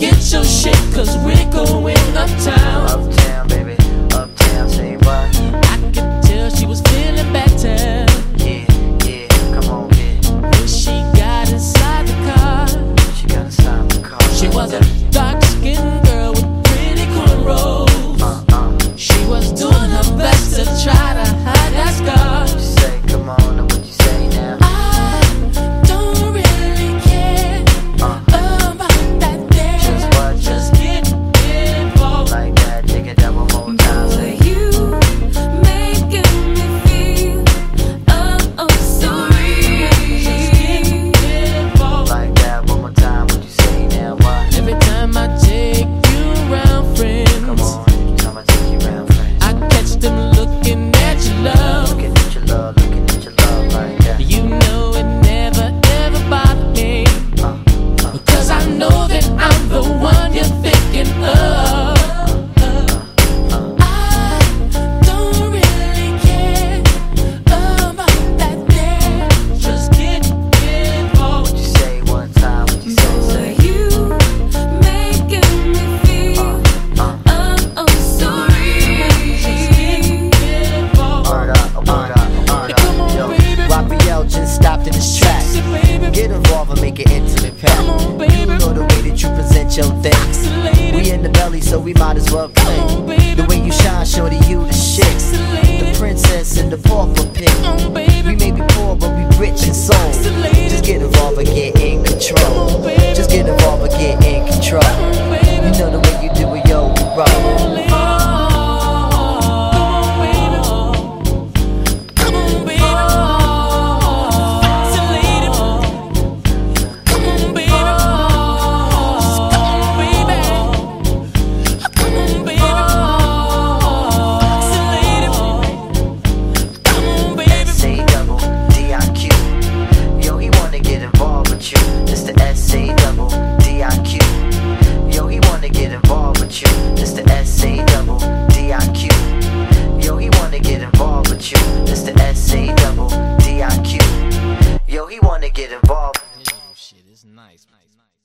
get your shit, cause we're going uptown. Uptown, baby, uptown, say what? I could tell she was feeling better. Yeah, yeah, come on, kid. When she got inside the car, She got inside the car. she was a dark-skinned girl with pretty cornrows. She was doing her best to try to hide that scar. What you say, come on, now what you say now? I don't really care about that there. Just what? Just get involved. Like that, take it down one more time. Boy, Say, you making me feel oh so real. Just get involved. like that, one more time. What you say now? What? Every time I take you around, friends, Come on, every time I take you around, friends. I catch them looking at your love. Looking at your love, looking at your love like that. You know it never ever bothered me, because I know that I'm the one you're thinking of. I don't really care about that there. Just get involved. What you say one time? What you say? Boy, Say, you making me feel oh so Just get real. involved. word up, word up, word Come on, up. baby. Raphael just stopped in his tracks. Sexy, baby. Get involved and make an intimate pact. Come on, baby. You know the way that you present your things. Sexy lady. We in the belly, so we might as well Come on, play. baby. The way you shine, shorty, you the shit. Sexy lady. The princess and the pauper pick. Come on, baby. We may be poor, but we rich in soul. Sexy lady. Just get involved and get in Come control. on, baby. Just get involved and get in control. Come on, baby. You know the way you do it, yo, bro. S.A. double D.I.Q. Yo, he wanna get involved with you. It's the S.A. double D.I.Q. Yo, he wanna get involved with you. It's the S.A. double D.I.Q. Yo, he wanna get involved with you. It's the S.A. double D.I.Q. Yo, he wanna get involved. Shit, it's nice.